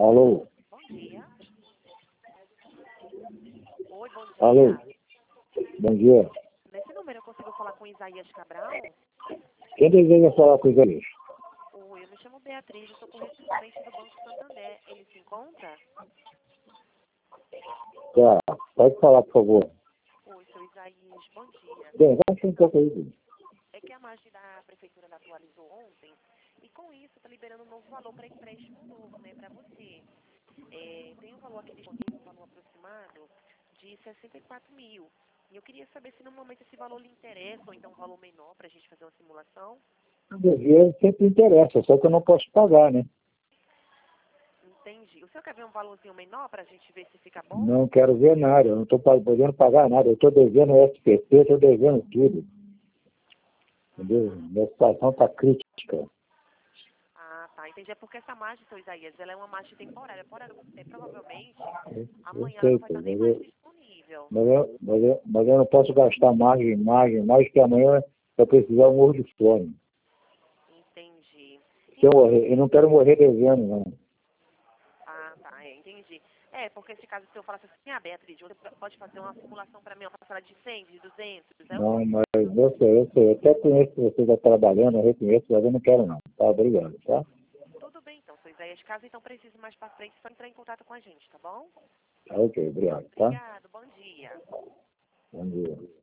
Alô? Bom dia. Oi, bom dia. Alô? Bom dia. Nesse número eu consigo falar com Isaías Cabral? Quem deseja falar com os amigos? Oi, eu me chamo Beatriz, eu sou correspondente do Banco Santander. Ele se encontra? Tá, pode falar, por favor. Oi, seu Isaías, bom dia. Bem, vai um pouco aí. É que a margem da prefeitura ela atualizou ontem e com isso está liberando um novo valor para empréstimo novo, né, para você. Tem um valor aqui disponível, um valor aproximado de 64 mil. E eu queria saber se no momento esse valor lhe interessa ou então um valor menor para a gente fazer uma simulação. O dinheiro sempre interessa, só que eu não posso pagar, né? Entendi. O senhor quer ver um valorzinho menor para a gente ver se fica bom? Não quero ver nada, eu não estou podendo pagar nada. Eu estou devendo o SPT, estou devendo tudo. Entendeu? Minha situação está crítica. Ah, tá. Entendi. É porque essa margem, seu Isaías, ela é uma margem temporária. Provavelmente, Eu amanhã ela sei, não vai pô, estar nem mais disponível. mas eu não posso gastar mais que amanhã eu precisar um morro de fome. Entendi. Se eu morrer, eu não quero morrer devendo, não. Ah, tá. Entendi. Porque se caso o senhor falasse assim, Beatriz, você pode fazer uma simulação para mim, uma parcela de 100, de 200, aí eu Não, posso. mas eu sei, eu até conheço que você está trabalhando, eu reconheço, mas eu não quero não. Tá, obrigado, tá? Tudo bem, então, seu Isaías. Caso então precise mais para frente, só entrar em contato com a gente, tá bom? Tá, ok, obrigado, tá? Obrigado. Bom dia. Bom dia.